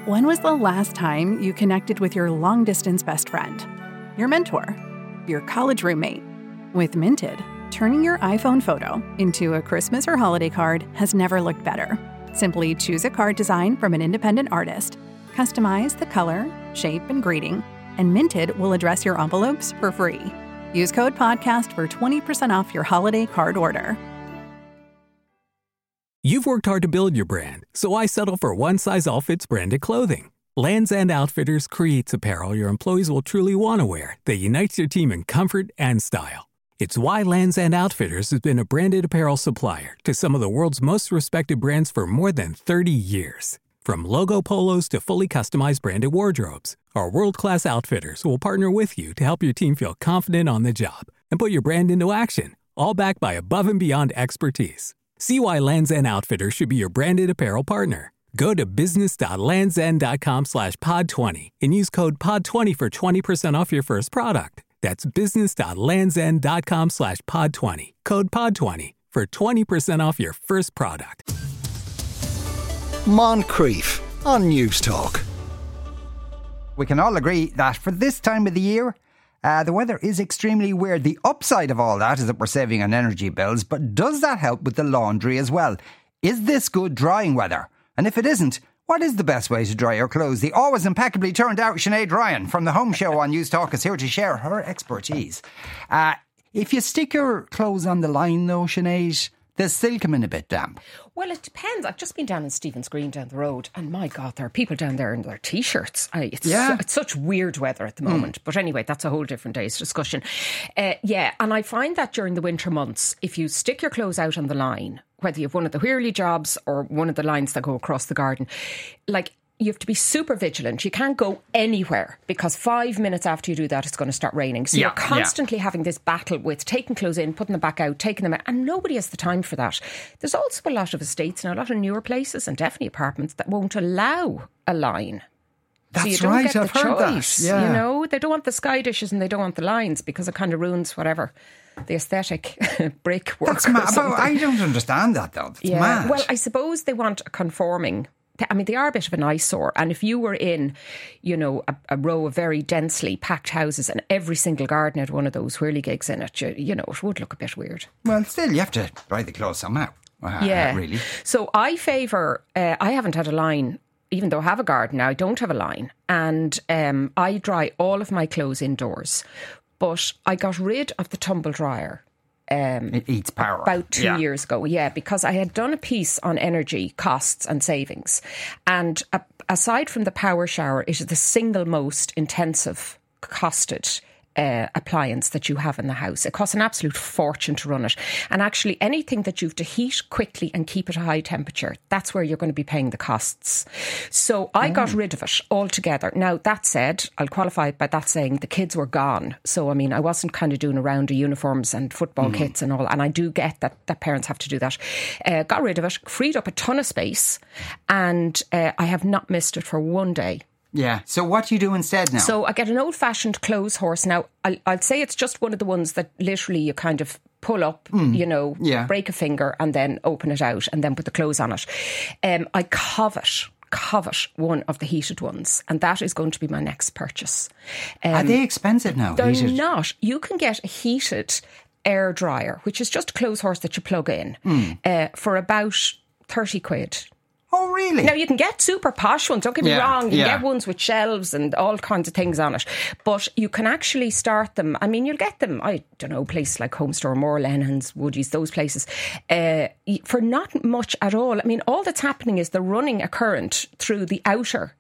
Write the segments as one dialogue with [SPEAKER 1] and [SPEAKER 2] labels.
[SPEAKER 1] When was the last time you connected with your long-distance best friend? Your mentor? Your college roommate? With Minted, turning your iPhone photo into a Christmas or holiday card has never looked better. Simply choose a card design from an independent artist, customize the color, shape, and greeting, and Minted will address your envelopes for free. Use code PODCAST for 20% off your holiday card order.
[SPEAKER 2] You've worked hard to build your brand, so why settle for one-size-all-fits branded clothing? Lands' End Outfitters creates apparel your employees will truly want to wear that unites your team in comfort and style. It's why Lands' End Outfitters has been a branded apparel supplier to some of the world's most respected brands for more than 30 years. From logo polos to fully customized branded wardrobes, our world-class outfitters will partner with you to help your team feel confident on the job and put your brand into action, all backed by above-and-beyond expertise. See why Lands' End Outfitters should be your branded apparel partner. Go to business.landsend.com/pod20 and use code POD20 for 20% off your first product. That's business.landsend.com/pod20. Code POD20 for 20% off your first product.
[SPEAKER 3] Moncrief on News Talk.
[SPEAKER 4] We can all agree that for this time of the year, the weather is extremely weird. The upside of all that is that we're saving on energy bills, but does that help with the laundry as well? Is this good drying weather? And if it isn't, what is the best way to dry your clothes? The always impeccably turned out Sinead Ryan from the Home Show on News Talk is here to share her expertise. If you stick your clothes on the line though, Sinead, they still come in a bit damp.
[SPEAKER 5] Well, it depends. I've just been down in Stephen's Green down the road, and my God, there are people down there in their T-shirts. It's such weird weather at the moment. But anyway, that's a whole different day's discussion. And I find that during the winter months, if you stick your clothes out on the line, whether you have one of the Whirly jobs or one of the lines that go across the garden, like, you have to be super vigilant. You can't go anywhere because 5 minutes after you do that, it's going to start raining. So you're constantly having this battle with taking clothes in, putting them back out, taking them out, and nobody has the time for that. There's also a lot of estates now, a lot of newer places and definitely apartments that won't allow a line.
[SPEAKER 4] That's
[SPEAKER 5] so you don't
[SPEAKER 4] right,
[SPEAKER 5] get the
[SPEAKER 4] I've heard
[SPEAKER 5] choice,
[SPEAKER 4] that. Yeah.
[SPEAKER 5] You know, they don't want the sky dishes and they don't want the lines because it kind of ruins whatever the aesthetic brickwork.
[SPEAKER 4] That's mad. I don't understand that though. That's mad.
[SPEAKER 5] Well, I suppose they want a conforming. I mean, they are a bit of an eyesore. And if you were in, you know, a row of very densely packed houses and every single garden had one of those whirligigs in it, you know, it would look a bit weird.
[SPEAKER 4] Well, still, you have to dry the clothes somehow. Really.
[SPEAKER 5] So I favour, I haven't had a line, even though I have a garden now, I don't have a line. And I dry all of my clothes indoors. But I got rid of the tumble dryer.
[SPEAKER 4] It eats power.
[SPEAKER 5] About 2 years ago, because I had done a piece on energy costs and savings. And aside from the power shower, it is the single most intensive costed appliance that you have in the house. It costs an absolute fortune to run it. And actually anything that you have to heat quickly and keep at a high temperature, that's where you're going to be paying the costs. So I got rid of it altogether. Now, that said, I'll qualify it by that saying the kids were gone. So, I mean, I wasn't kind of doing a round of uniforms and football kits and all. And I do get that parents have to do that. Got rid of it, freed up a ton of space, and I have not missed it for one day.
[SPEAKER 4] Yeah. So what do you do instead now?
[SPEAKER 5] So I get an old-fashioned clothes horse. Now, I'd say it's just one of the ones that literally you kind of pull up, you know, break a finger and then open it out and then put the clothes on it. I covet one of the heated ones, and that is going to be my next purchase.
[SPEAKER 4] Are they expensive now?
[SPEAKER 5] They're not. You can get a heated air dryer, which is just a clothes horse that you plug in, for about 30 quid.
[SPEAKER 4] Oh, really?
[SPEAKER 5] Now, you can get super posh ones, don't get me wrong. You can get ones with shelves and all kinds of things on it. But you can actually start them. I mean, you'll get them, I don't know, places like Home Store, More, Lennon's, Woodies, those places, for not much at all. I mean, all that's happening is they're running a current through the outer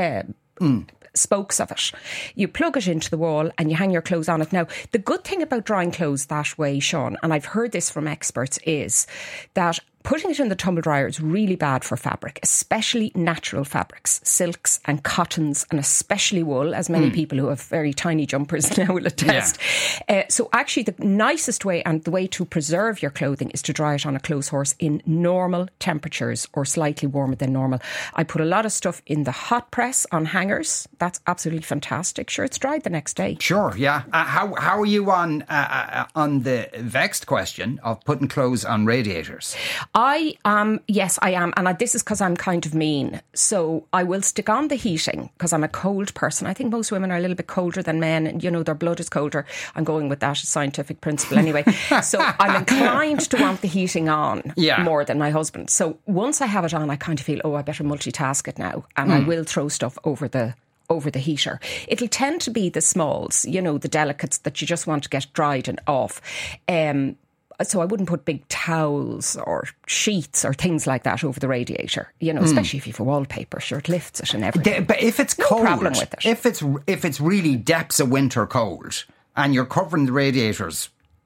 [SPEAKER 5] spokes of it. You plug it into the wall and you hang your clothes on it. Now, the good thing about drying clothes that way, Sean, and I've heard this from experts, is that putting it in the tumble dryer is really bad for fabric, especially natural fabrics, silks and cottons, and especially wool, as many people who have very tiny jumpers now will attest. So actually the nicest way and the way to preserve your clothing is to dry it on a clothes horse in normal temperatures or slightly warmer than normal. I put a lot of stuff in the hot press on hangers. That's absolutely fantastic. Sure, it's dried the next day.
[SPEAKER 4] Sure, yeah. How are you on the vexed question of putting clothes on radiators?
[SPEAKER 5] Yes, I am. And this is because I'm kind of mean. So I will stick on the heating because I'm a cold person. I think most women are a little bit colder than men. And, their blood is colder. I'm going with that as scientific principle anyway. So I'm inclined to want the heating on more than my husband. So once I have it on, I kind of feel, I better multitask it now. And I will throw stuff over the heater. It'll tend to be the smalls, the delicates that you just want to get dried and off. So I wouldn't put big towels or sheets or things like that over the radiator, especially if you have a wallpaper, sure, it lifts it and everything.
[SPEAKER 4] But if it's cold,
[SPEAKER 5] problem with it.
[SPEAKER 4] If it's really depths of winter cold and you're covering the radiators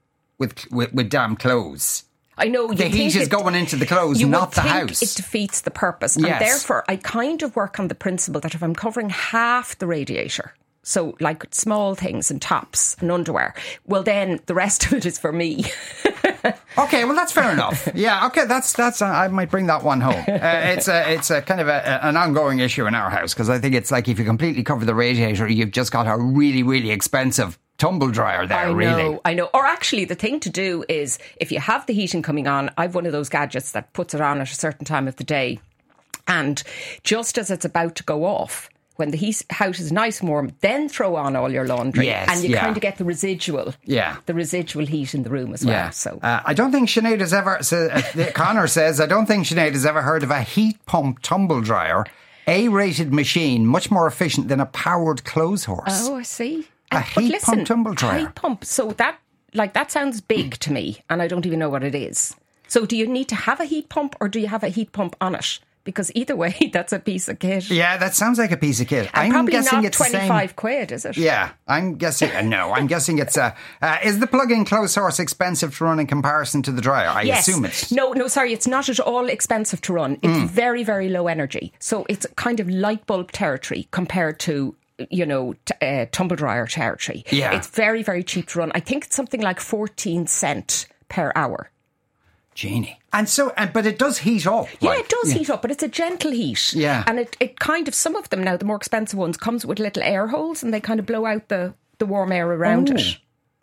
[SPEAKER 4] with damp clothes,
[SPEAKER 5] I know
[SPEAKER 4] the heat is going into the clothes, not the house.
[SPEAKER 5] It defeats the purpose. Yes. And therefore, I kind of work on the principle that if I'm covering half the radiator, so like small things and tops and underwear, well, then the rest of it is for me.
[SPEAKER 4] Okay, well, that's fair enough. Yeah, okay, that's. I might bring that one home. It's a kind of an ongoing issue in our house because I think it's like if you completely cover the radiator, you've just got a really, really expensive tumble dryer there,
[SPEAKER 5] I know. Or actually, the thing to do is if you have the heating coming on, I've one of those gadgets that puts it on at a certain time of the day, and just as it's about to go off, when the house is nice and warm, then throw on all your laundry, and you kind of get the residual heat in the room as well.
[SPEAKER 4] Yeah.
[SPEAKER 5] So
[SPEAKER 4] I don't think Sinead has ever. Connor says, I don't think Sinead has ever heard of a heat pump tumble dryer, A-rated machine, much more efficient than a powered clothes horse.
[SPEAKER 5] Oh, I see.
[SPEAKER 4] A heat pump tumble dryer.
[SPEAKER 5] Heat pump. So that sounds big to me, and I don't even know what it is. So do you need to have a heat pump, or do you have a heat pump on it? Because either way, that's a piece of kit.
[SPEAKER 4] Yeah, that sounds like a piece of kit.
[SPEAKER 5] And
[SPEAKER 4] I'm
[SPEAKER 5] probably
[SPEAKER 4] guessing
[SPEAKER 5] not
[SPEAKER 4] it's
[SPEAKER 5] 25 quid, is it?
[SPEAKER 4] Yeah, I'm guessing. No, I'm guessing it's. Is the plug-in clothes horse expensive to run in comparison to the dryer? I assume it's.
[SPEAKER 5] No, sorry, it's not at all expensive to run. It's very, very low energy. So it's kind of light bulb territory compared to tumble dryer territory.
[SPEAKER 4] Yeah.
[SPEAKER 5] It's very, very cheap to run. I think it's something like 14 cents per hour.
[SPEAKER 4] Genie. And so, but it does heat up.
[SPEAKER 5] Yeah, it does heat up, but it's a gentle heat.
[SPEAKER 4] Yeah.
[SPEAKER 5] And it kind of, some of them now, the more expensive ones, comes with little air holes and they kind of blow out the warm air around it.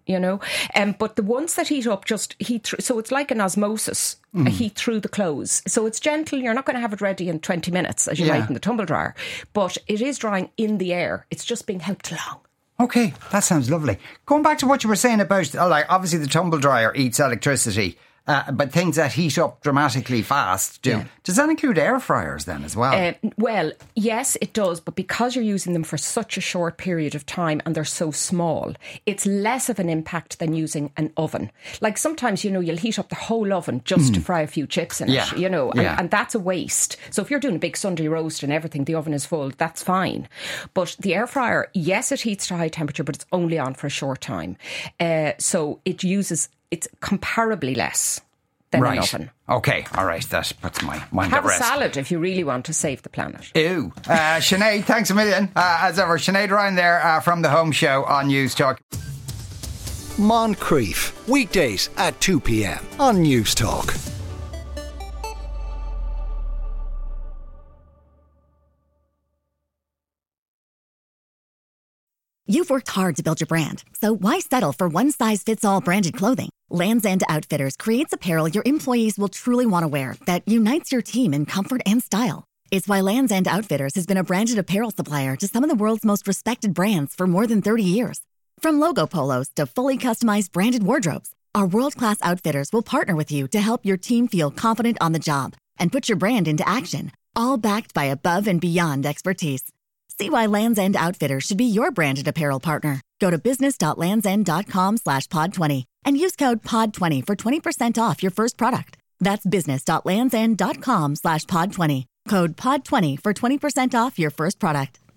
[SPEAKER 5] But the ones that heat up just heat through. So it's like an osmosis, a heat through the clothes. So it's gentle. You're not going to have it ready in 20 minutes as you might in the tumble dryer. But it is drying in the air. It's just being helped along.
[SPEAKER 4] Okay, that sounds lovely. Going back to what you were saying about, obviously the tumble dryer eats electricity. But things that heat up dramatically fast do. Yeah. Does that include air fryers then as well?
[SPEAKER 5] Well, yes, it does. But because you're using them for such a short period of time and they're so small, it's less of an impact than using an oven. Like sometimes, you'll heat up the whole oven just to fry a few chips in it, and that's a waste. So if you're doing a big Sunday roast and everything, the oven is full, that's fine. But the air fryer, yes, it heats to high temperature, but it's only on for a short time. So it's comparably less than an oven.
[SPEAKER 4] Okay, all right, that puts my mind at rest.
[SPEAKER 5] Have a salad if you really want to save the planet.
[SPEAKER 4] Ew. Sinead, thanks a million. As ever, Sinead Ryan there from The Home Show on News Talk.
[SPEAKER 3] Moncrief, weekdays at 2 p.m. on News Talk.
[SPEAKER 6] You've worked hard to build your brand, so why settle for one-size-fits-all branded clothing? Lands' End Outfitters creates apparel your employees will truly want to wear that unites your team in comfort and style. It's why Lands' End Outfitters has been a branded apparel supplier to some of the world's most respected brands for more than 30 years. From logo polos to fully customized branded wardrobes, our world-class outfitters will partner with you to help your team feel confident on the job and put your brand into action, all backed by above and beyond expertise. See why Lands' End Outfitters should be your branded apparel partner. Go to business.landsend.com/pod20 and use code POD20 for 20% off your first product. That's business.landsend.com/pod20. Code POD20 for 20% off your first product.